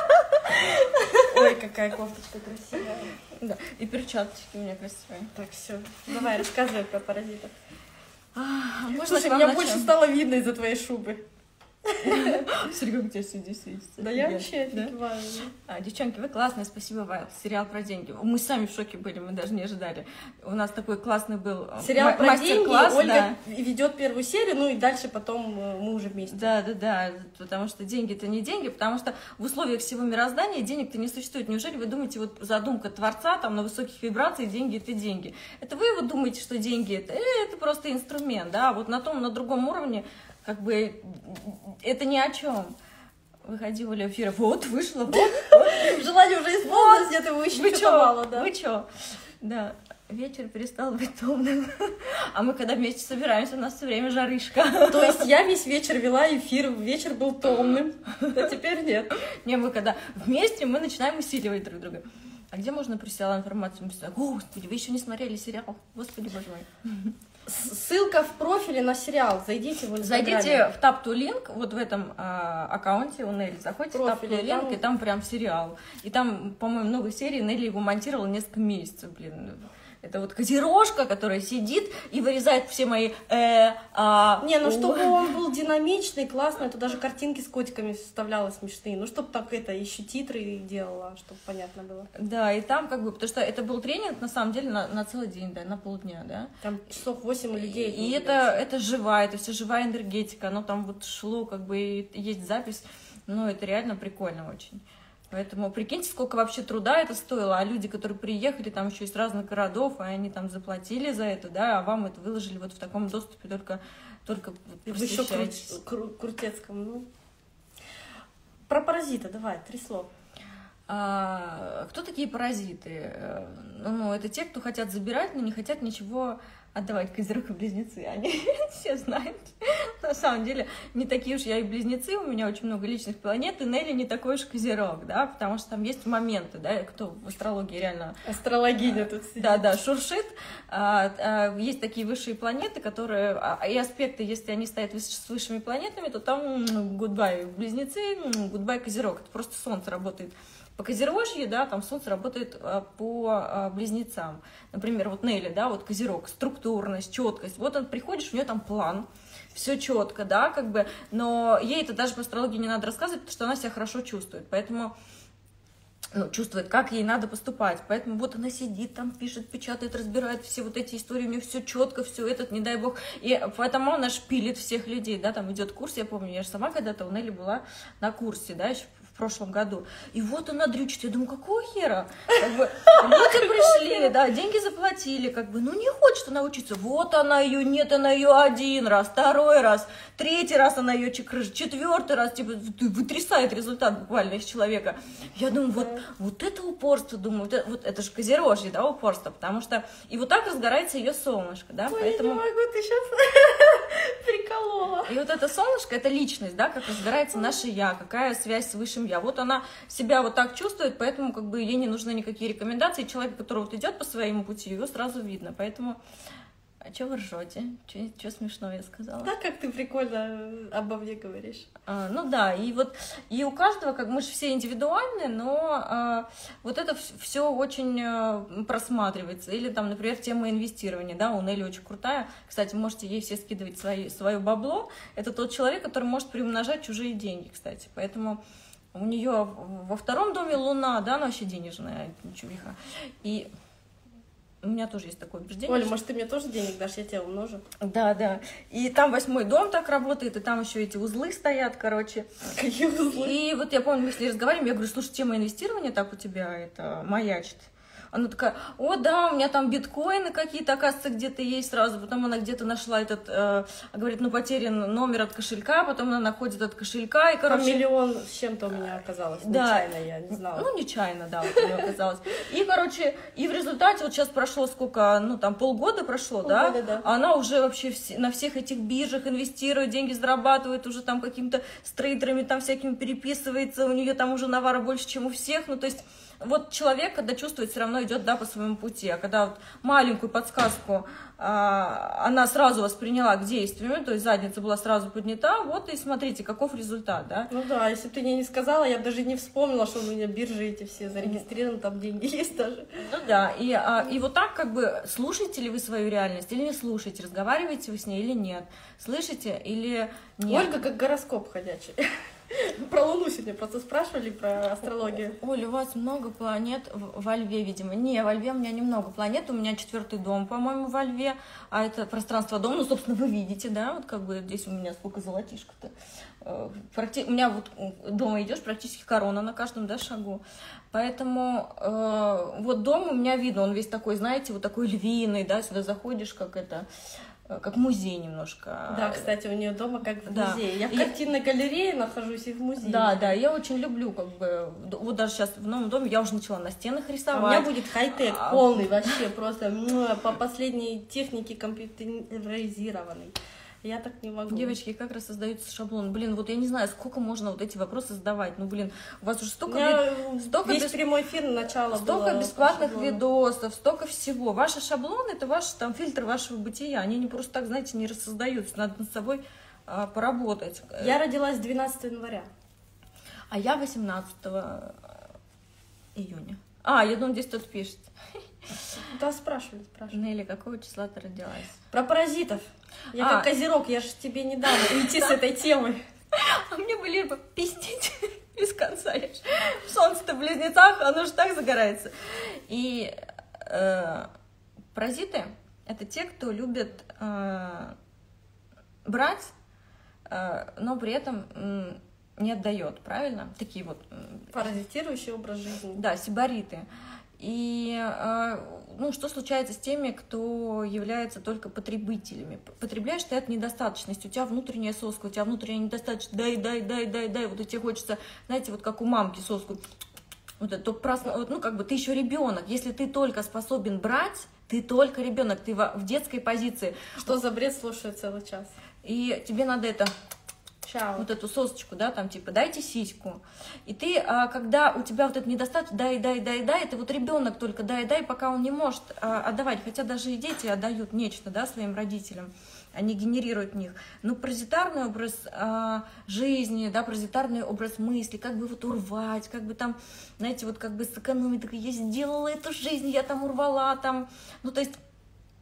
Ой, какая кофточка красивая. Да, и перчаточки у меня красивые. Так, все. Давай, рассказывай про паразитов. Слушай, меня больше стало видно из-за твоей шубы. Смотри, как у тебя все здесь светится. Да я вообще офигеваю. Девчонки, вы классные, спасибо вам. Сериал про деньги. Мы сами в шоке были, мы даже не ожидали. У нас такой классный был сериал про деньги, Ольга да. ведет первую серию, ну и дальше потом мы уже вместе. Да, потому что деньги это не деньги, потому что в условиях всего мироздания денег-то не существует. Неужели вы думаете, вот задумка Творца там на высоких вибрациях, деньги это деньги? Это вы вот думаете, что деньги это просто инструмент, да, вот на другом уровне как бы это ни о чем. Выходила в эфир, вот, вышла, вот. Желание уже исполнилось, где-то его еще что-то мало, да? Вы чё? Да, вечер перестал быть томным. А мы когда вместе собираемся, у нас все время жарышка. То есть я весь вечер вела эфир, вечер был томным, а теперь нет. Не, мы когда вместе, мы начинаем усиливать друг друга. А где можно про сериал информацию? Господи, вы еще не смотрели сериал? Господи, боже мой. Ссылка в профиле на сериал. Зайдите в Инстаграме. Зайдите в Tap to Link, вот в этом аккаунте у Нелли. Заходите в Tap to Link, и там прям сериал. И там, по-моему, много серий. Нелли его монтировала несколько месяцев, блин. Это вот козерожка, которая сидит и вырезает все мои Не, ну чтобы он был динамичный, классный, то даже картинки с котиками вставляла смешные. Ну, чтобы так еще титры делала, чтобы понятно было. Да, и там как бы, потому что это был тренинг, на самом деле, на целый день, да, на полдня, да. Там часов 8 людей. И это живая, это все живая энергетика, оно там вот шло, как бы, есть запись, ну, это реально прикольно очень. Поэтому прикиньте, сколько вообще труда это стоило, а люди, которые приехали там еще из разных городов, и они там заплатили за это, да, а вам это выложили вот в таком доступе только в еще крутецком, ну. Про паразита давай, 3 слова. Кто такие паразиты? Ну, это те, кто хотят забирать, но не хотят ничего отдавать. Козерог и близнецы, они все знают. На самом деле, не такие уж я и близнецы, у меня очень много личных планет, и Нелли не такой уж козерог, да, потому что там есть моменты, да, кто в астрологии реально... Астрологиня тут сидит. Да, шуршит. Есть такие высшие планеты, которые... И аспекты, если они стоят с высшими планетами, то там гудбай близнецы, гудбай козерог. Это просто Солнце работает по Козерожье, да, там Солнце работает по близнецам. Например, вот Нелли, да, вот Козерог, структурность, четкость. Вот он приходишь, у нее там план, все четко, да, как бы, но ей это даже по астрологии не надо рассказывать, потому что она себя хорошо чувствует, поэтому, ну, чувствует, как ей надо поступать, поэтому вот она сидит там, пишет, печатает, разбирает все вот эти истории, у нее все четко, все это, не дай бог, и поэтому она шпилит всех людей, да, там идет курс, я помню, я же сама когда-то у Нелли была на курсе, да, еще прошлом году. И вот она дрючит. Я думаю, какого хера? Как бы, люди пришли, да, деньги заплатили, как бы, ну не хочет она учиться. Вот она ее, нет, она ее один раз, второй раз, третий раз она ее чекрыжит, четвертый раз, типа, вытрясает результат буквально из человека. Я думаю, вот это упорство, думаю, вот это же козерожье, да, упорство, потому что и вот так разгорается ее солнышко, да, Ой, поэтому... я не могу, ты сейчас приколола. И вот это солнышко, это личность, да, как разгорается наше я, какая связь с высшим я. Вот она себя вот так чувствует, поэтому как бы ей не нужны никакие рекомендации. Человек, который вот идет по своему пути, его сразу видно. Поэтому, а что вы ржете? Что смешного я сказала? Так, как ты прикольно обо мне говоришь. Ну да, и вот и у каждого, как мы же все индивидуальны, но вот это все очень просматривается. Или там, например, тема инвестирования, да, у Нелли очень крутая. Кстати, можете ей все скидывать свое бабло. Это тот человек, который может приумножать чужие деньги, кстати. Поэтому у нее во втором доме Луна, да, она вообще денежная чувиха. И у меня тоже есть такое убеждение. Оля, может, ты мне тоже денег дашь, я тебя умножу? Да, да. И там 8-й дом так работает, и там еще эти узлы стоят, короче. Какие узлы? И вот я помню, мы с ней разговариваем, я говорю, слушай, тема инвестирования так у тебя это маячит. Она такая, о, да, у меня там биткоины какие-то, оказывается, где-то есть сразу. Потом она где-то нашла этот, говорит, ну, потерян номер от кошелька, потом она находит от кошелька, и, короче... Миллион с чем-то у меня оказалось, да. Нечаянно, я не знала. Ну, нечаянно, да, вот у нее оказалось. И, короче, и в результате, вот сейчас прошло сколько, ну, там, полгода прошло, да? А она уже вообще на всех этих биржах инвестирует, деньги зарабатывает, уже там какими-то с трейдерами там всякими переписывается, у нее там уже навара больше, чем у всех, ну, то есть... Вот человек, когда чувствует, все равно идет, да, по своему пути. А когда вот маленькую подсказку она сразу восприняла к действию, то есть задница была сразу поднята, вот и смотрите, каков результат, да. Ну да, если бы ты мне не сказала, я бы даже не вспомнила, что у меня биржи эти все зарегистрированы, там деньги есть даже. Ну да, и вот так как бы слушаете ли вы свою реальность или не слушаете, разговариваете вы с ней или нет, слышите или нет. Ольга как гороскоп ходячий. Про Луну сегодня просто спрашивали, про астрологию. Оля, у вас много планет во Льве, видимо. Не, во Льве у меня немного планет, у меня 4-й дом, по-моему, во Льве, а это пространство дома, ну, собственно, вы видите, да, вот как бы здесь у меня сколько золотишко-то. У меня вот дома идешь, практически корона на каждом, да, шагу. Поэтому вот дом у меня видно, он весь такой, знаете, вот такой львиный, да, сюда заходишь, как это... как музей немножко. Да, кстати, у нее дома как в да. музее. Я в картинной галерее нахожусь и в музее. Да, да, я очень люблю, как бы, вот даже сейчас в новом доме я уже начала на стенах рисовать. У меня будет хай-тек полный вообще, просто по последней технике компьютеризированный. Я так не могу. Девочки, как раз создаются шаблон? Блин, вот я не знаю, сколько можно вот эти вопросы задавать. Ну, блин, у вас уже столько... Весь прямой эфир начало столько было бесплатных видосов, столько всего. Ваши шаблоны, это ваш там фильтр вашего бытия. Они не просто так, знаете, не рассоздаются. Надо над собой поработать. Я родилась 12 января. А я 18 июня. Я думаю, здесь кто-то пишет. Да, спрашивали. Нелли, какого числа ты родилась? Про паразитов. Я как козерог, я же тебе не дам уйти с этой темы. А мне бы либо пиздить без конца. Солнце-то в близнецах, оно же так загорается. И паразиты — это те, кто любит брать, но при этом не отдает, правильно? Такие вот... Паразитирующий образ жизни. Да, сибариты. И что случается с теми, кто является только потребителями? Потребляешь ты от недостаточности, у тебя внутренняя соска, у тебя внутренняя недостаточность, дай, вот и тебе хочется, знаете, вот как у мамки соску, вот это, ты еще ребенок, если ты только способен брать, ты только ребенок, ты в детской позиции. Что за бред, слушаю целый час. И тебе надо это... Чао. Вот эту сосочку, да, там типа дайте сиську. И ты, когда у тебя вот это недостаток, дай, это вот ребенок только дай, пока он не может отдавать. Хотя даже и дети отдают нечто, да, своим родителям. Они генерируют в них. Но паразитарный образ жизни, да, паразитарный образ мысли, как бы вот урвать, как бы там, знаете, вот как бы сэкономить, так я сделала эту жизнь, я там урвала, там, ну то есть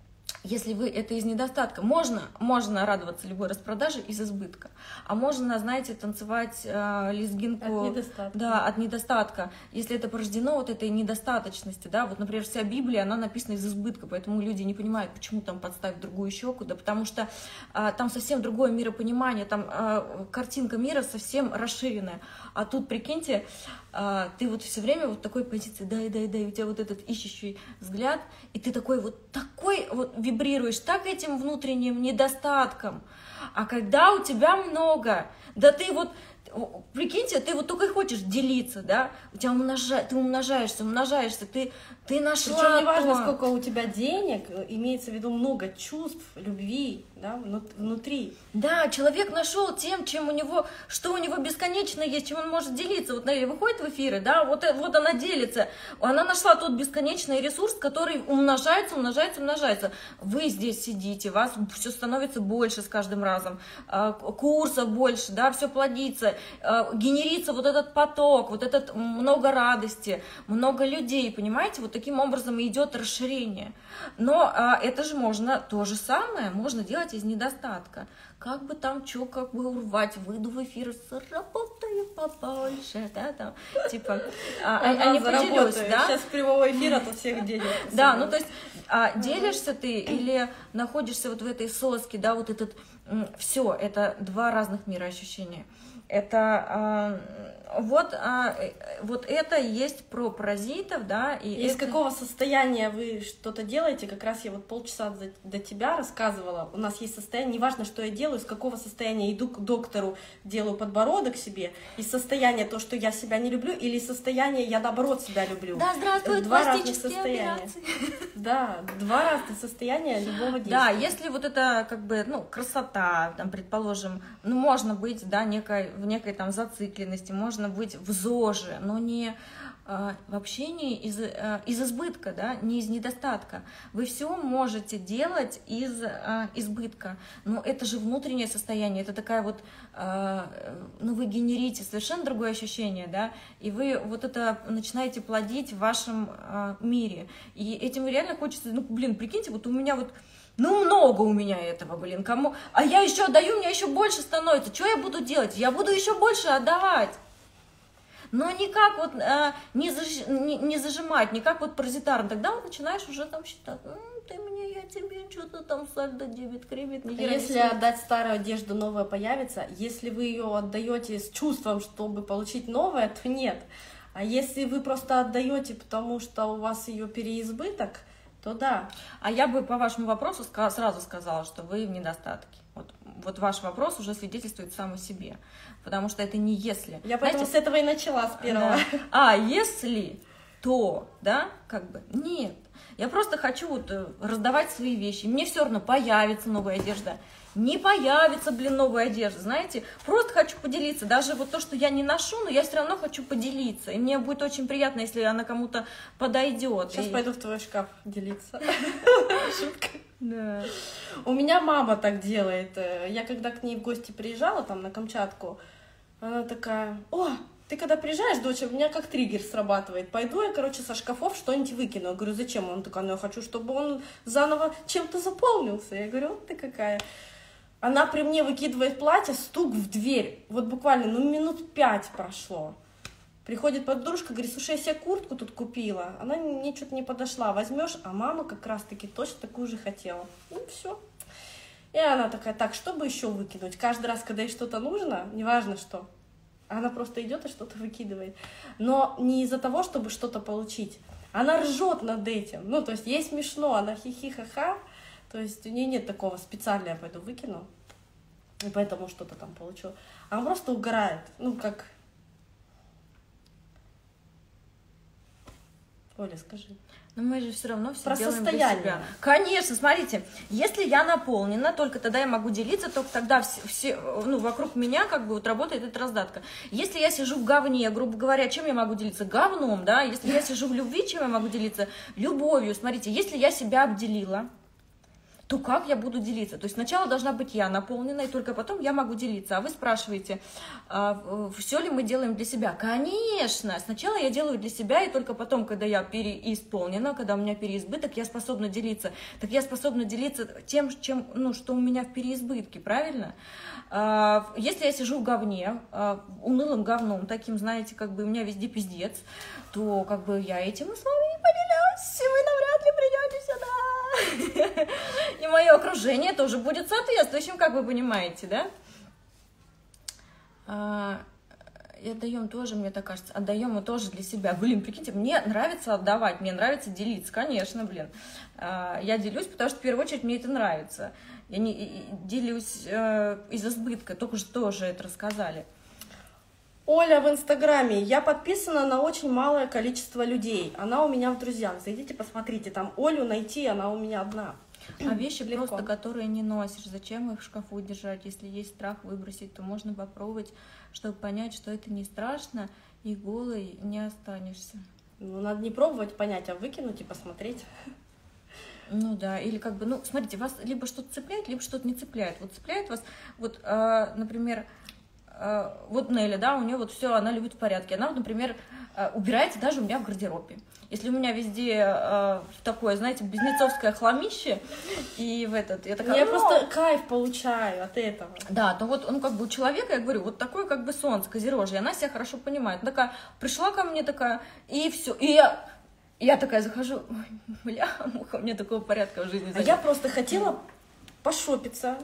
Если вы это из недостатка, можно радоваться любой распродаже из избытка, а можно, знаете, танцевать лезгинку от недостатка. Да, от недостатка, если это порождено вот этой недостаточности, да, вот, например, вся Библия, она написана из избытка, поэтому люди не понимают, почему там подставить другую щеку, да, потому что там совсем другое миропонимание, там картинка мира совсем расширенная, а тут, прикиньте, ты вот все время вот такой позиции, дай, у тебя вот этот ищущий взгляд, и ты такой вот вибрируешь так этим внутренним недостатком, а когда у тебя много, да ты вот, прикиньте, ты вот только и хочешь делиться, да, у тебя ты умножаешься, ты нашла. Причем не важно, сколько у тебя денег, имеется в виду много чувств, любви, да, внутри. Да, человек нашел тем, что у него бесконечно есть, чем он может делиться. Вот Наиля выходит в эфиры, да, вот она делится, она нашла тот бесконечный ресурс, который умножается. Вы здесь сидите, вас все становится больше с каждым разом, курсов больше, да, все плодится, генерится вот этот поток, вот этот много радости, много людей, понимаете, вот таким образом идет расширение. Но это же то же самое можно делать из недостатка. Как бы там что, как бы урвать, выйду в эфир, заработаю побольше, да, там, типа, не поделюсь, да? Сейчас прямого эфира от всех денег. Да, ну то есть делишься ты или находишься вот в этой соске, да, вот все, это два разных мира ощущения. Это вот это и есть про паразитов, да. И из какого состояния вы что-то делаете, как раз я вот полчаса до тебя рассказывала, у нас есть состояние, неважно, что я делаю, из какого состояния иду к доктору, делаю подбородок себе, из состояния то, что я себя не люблю, или из состояния я наоборот себя люблю. Да, здравствуют пластические операции. Да, два разных состояния любого действия. Да, если вот это как бы, красота, там, предположим, можно быть, да, в некой там зацикленности, можно быть в ЗОЖе, но не вообще не из избытка, да, не из недостатка. Вы все можете делать из избытка, но это же внутреннее состояние, это такая вот, вы генерите совершенно другое ощущение, да, и вы вот это начинаете плодить в вашем мире, и этим реально хочется, прикиньте, вот у меня вот, много у меня этого, кому, а я еще отдаю, мне еще больше становится, что я буду делать? Я буду еще больше отдавать. Но никак вот не зажимать, никак вот паразитарно. Тогда вот начинаешь уже там считать, ты мне, я тебе, что-то там сальдо, дебет, кредит. Если отдать старую одежду, новая появится. Если вы ее отдаете с чувством, чтобы получить новое, то нет. А если вы просто отдаете, потому что у вас ее переизбыток, то да. А я бы по вашему вопросу сразу сказала, что вы в недостатке. Вот ваш вопрос уже свидетельствует сам о себе, потому что это не если. Я поэтому с этого и начала, с первого. Да. А если, то, да, как бы, нет. Я просто хочу раздавать свои вещи. Мне все равно появится новая одежда. Не появится, новая одежда, знаете. Просто хочу поделиться. Даже вот то, что я не ношу, но я все равно хочу поделиться. И мне будет очень приятно, если она кому-то подойдет. Сейчас пойду в твой шкаф делиться. Шутка. Да. У меня мама так делает. Я когда к ней в гости приезжала, там, на Камчатку, она такая: о, ты когда приезжаешь, дочь, у меня как триггер срабатывает. Пойду я, со шкафов что-нибудь выкину. Я говорю: зачем? Он такая: я хочу, чтобы он заново чем-то заполнился. Я говорю: вот ты какая. Она при мне выкидывает платье, стук в дверь. Вот буквально, минут 5 прошло. Приходит подружка, говорит: слушай, я себе куртку тут купила. Она мне что-то не подошла. Возьмешь? А мама как раз-таки точно такую же хотела. Все. И она такая: так, что бы еще выкинуть? Каждый раз, когда ей что-то нужно, неважно что, она просто идет и что-то выкидывает. Но не из-за того, чтобы что-то получить. Она ржет над этим. То есть ей смешно, она хихи-ха-ха. То есть у нее нет такого: специально я пойду выкину, и поэтому что-то там получу. Она просто угорает. Как... Оля, скажи. Но мы же все равно все про делаем состояние. для себя. Конечно, смотрите, если я наполнена, только тогда я могу делиться, только тогда все вокруг меня работает эта раздатка. Если я сижу в говне, грубо говоря, чем я могу делиться? Говном, да? Если я сижу в любви, чем я могу делиться? Любовью. Смотрите, если я себя обделила, то как я буду делиться? То есть сначала должна быть я наполнена, и только потом я могу делиться. А вы спрашиваете, все ли мы делаем для себя? Конечно! Сначала я делаю для себя, и только потом, когда я переисполнена, когда у меня переизбыток, я способна делиться. Так я способна делиться тем, чем, ну, что у меня в переизбытке, правильно? Если я сижу в говне, унылым говном, таким, знаете, как бы у меня везде пиздец, то как бы я этим и с вами не поделюсь, и вы навряд ли придете сюда. И мое окружение тоже будет соответствующим, как вы понимаете, да? И отдаем тоже, мне так кажется, отдаем мы тоже для себя. Блин, прикиньте, мне нравится отдавать, мне нравится делиться, конечно, блин. Я делюсь, потому что в первую очередь мне это нравится. Я не делюсь из избытка, только что тоже это рассказали. Оля в Инстаграме. Я подписана на очень малое количество людей. Она у меня в друзьях. Зайдите, посмотрите. Там Олю найти, она у меня одна. А вещи Легко. просто, которые не носишь, зачем их в шкафу держать? Если есть страх выбросить, то можно попробовать, чтобы понять, что это не страшно, и голой не останешься. Ну, надо не пробовать понять, а выкинуть и посмотреть. Ну да, или как бы, ну, смотрите, вас либо что-то цепляет, либо что-то не цепляет. Вот цепляет вас, вот, например, вот Нелли, да, у нее вот все, она любит в порядке. Она, вот, например, убирается даже у меня в гардеробе. Если у меня везде такое, знаете, близнецовское хламище, и в этот, я такая... Я просто кайф получаю от этого. Да, то вот он как бы у человека, я говорю, вот такое как бы солнце, козерожье, она себя хорошо понимает. Она такая, пришла ко мне такая, и все, и я такая захожу, ой, бля, муха, у меня такого порядка в жизни. А я просто хотела пошопиться.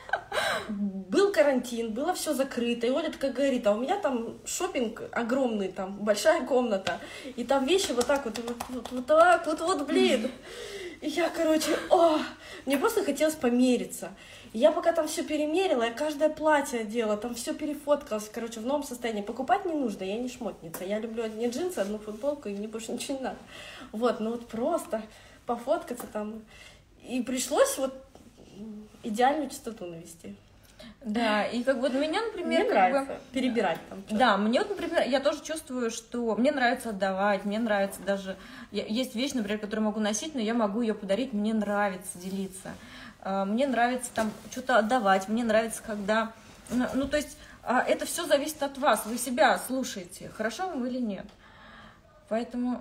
Был карантин, было все закрыто. И Оля такая говорит, а у меня там шопинг огромный, там большая комната. И там вещи вот так вот, блин. И я, короче, мне просто хотелось помериться. И я пока там все перемерила, я каждое платье одела, там все перефоткалось, короче, в новом состоянии. Покупать не нужно, я не шмотница. Я люблю одни джинсы, одну футболку, и мне больше ничего не надо. Вот, ну вот просто пофоткаться там. И пришлось вот идеальную чистоту навести. Да, и как вот меня, например, мне нравится перебирать там. Да, мне вот, например, я тоже чувствую, что мне нравится отдавать, мне нравится даже... Есть вещь, например, которую могу носить, но я могу ее подарить, мне нравится делиться. Мне нравится там что-то отдавать, мне нравится, когда... Ну, то есть это все зависит от вас, вы себя слушаете, хорошо вам или нет. Поэтому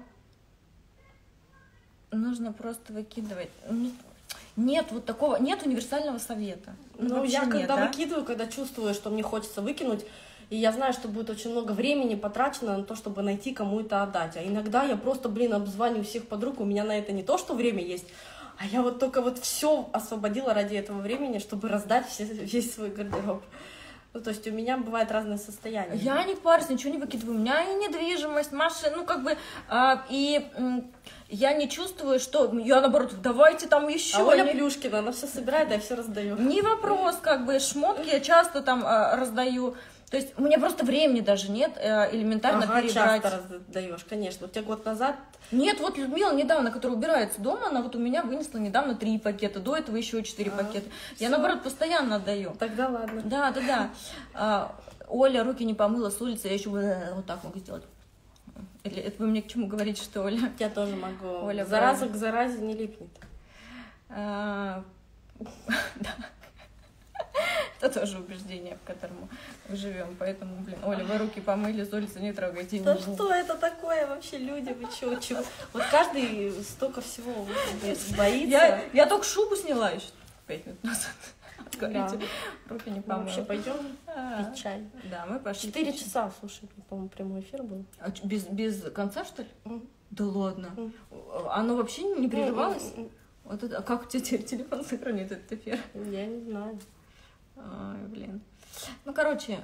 нужно просто выкидывать... Нет вот такого, нет универсального совета. Ну, я когда да? выкидываю, когда чувствую, что мне хочется выкинуть, и я знаю, что будет очень много времени потрачено на то, чтобы найти, кому это отдать. А иногда я просто, обзваниваю всех подруг, у меня на это не то, что время есть, а я вот только вот все освободила ради этого времени, чтобы раздать весь свой гардероб. Ну, то есть у меня бывает разное состояние. Я не парюсь, ничего не выкидываю. У меня и недвижимость, машина, ну, как бы, я не чувствую, что я, наоборот, давайте там еще. А Оля Плюшкина, она все собирает, а я все раздаю. Не вопрос, как бы, шмотки я часто там раздаю. То есть у меня просто времени даже нет элементарно перебрать. Часто раздаешь, конечно. У тебя год назад... Нет, вот Людмила недавно, которая убирается дома, она вот у меня вынесла недавно 3 пакета, до этого еще 4 пакета. Я, наоборот, постоянно отдаю. Тогда ладно. Да. Оля руки не помыла с улицы, я еще вот так могу сделать. Или это вы мне к чему говорите, что Оля? Я тоже могу. Оля, зараза к заразе не липнет. Да. Это тоже убеждение, в котором мы живем. Поэтому, блин, Оля, вы руки помыли, с улицы не трогайте. Да что это такое вообще, люди? Вы чё? Вот каждый столько всего боится. Я только шубу сняла еще 5 минут назад. Говорите, руки не помыла. Вообще пойдем пить чай. Да, мы пошли. 4 часа, слушай, по-моему, прямой эфир был. А без конца, что ли? Да ладно. Оно вообще не прерывалось? Вот это, а как у тебя теперь телефон сохранит этот эфир? Я не знаю. Ой, блин. Ну, короче,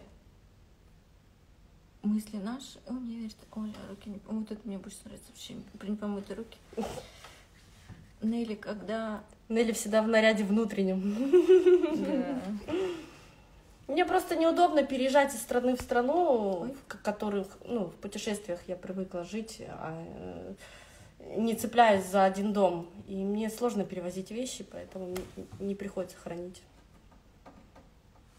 мысли наши. Университет. Оля, руки не помыты. Вот это мне больше нравится вообще. Не помытые руки. Нелли, когда... Нелли всегда в наряде внутреннем. Да. Мне просто неудобно переезжать из страны в страну, в которых, в путешествиях я привыкла жить, не цепляясь за один дом. И мне сложно перевозить вещи, поэтому не приходится хранить.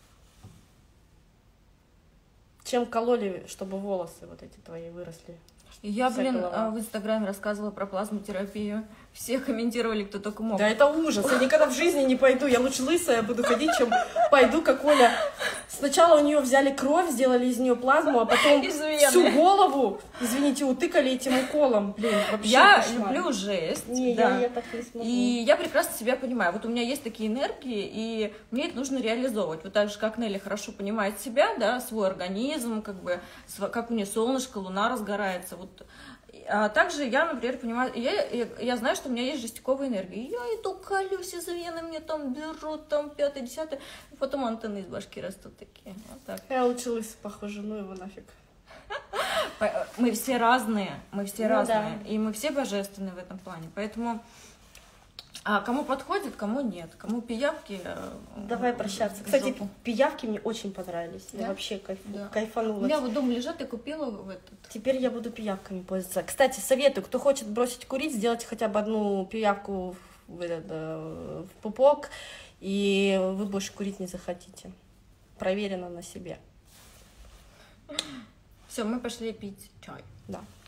Чем кололи, чтобы волосы вот эти твои выросли? Я, вся блин, голова. в Инстаграме рассказывала про плазмотерапию. Все комментировали, кто только мог. Да это ужас, я никогда в жизни не пойду, я лучше лысая буду ходить, чем пойду, как Оля. Сначала у нее взяли кровь, сделали из нее плазму, а потом всю голову, извините, утыкали этим уколом. Блин, вообще Я кошмар. люблю жесть. Не, да. я так не смогу. И я прекрасно себя понимаю. Вот у меня есть такие энергии, и мне это нужно реализовывать. Вот так же, как Нелли хорошо понимает себя, да, свой организм, как бы, как у нее солнышко, луна разгорается. Вот. А также я, например, понимаю, я знаю, что у меня есть жестяковая энергия. Я иду, колюсь из вены, мне там берут, там 5-10, потом антенны из башки растут такие. Вот так. Я лучше лысый похожа, ну его нафиг. Мы все разные, Да. и мы все божественные в этом плане. Поэтому кому подходит, кому нет, кому пиявки. Давай прощаться. Кстати, пиявки мне очень понравились. Я вообще кайфанула. У меня вот дома лежат, я купила в этот. Теперь я буду пиявками пользоваться. Кстати, советую, кто хочет бросить курить, сделайте хотя бы одну пиявку в пупок, и вы больше курить не захотите. Проверено на себе. Все, мы пошли пить чай. Да.